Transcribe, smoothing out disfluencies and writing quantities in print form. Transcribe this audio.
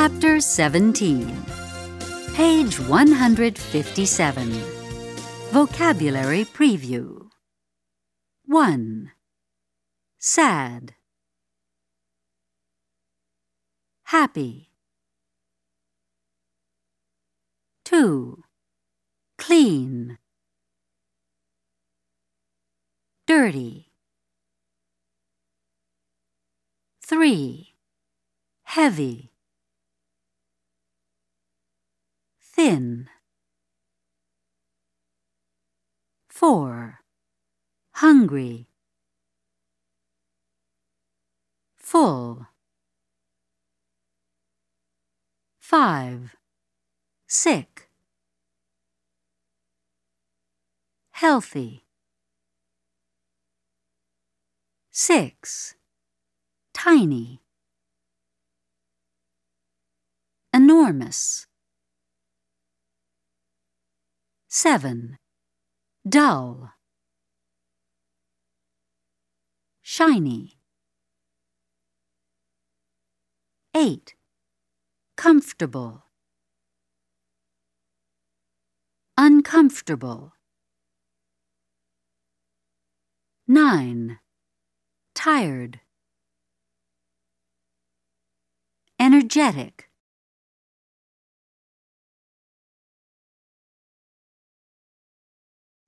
Chapter 17, Page 157. Vocabulary Preview. 1. Sad. Happy. 2. Clean. Dirty. 3. Heavy. Thin. 4. Hungry. Full. 5. Sick. Healthy. 6. Tiny. Enormous. 7. Dull. Shiny. 8. Comfortable. Uncomfortable. 9. Tired. Energetic.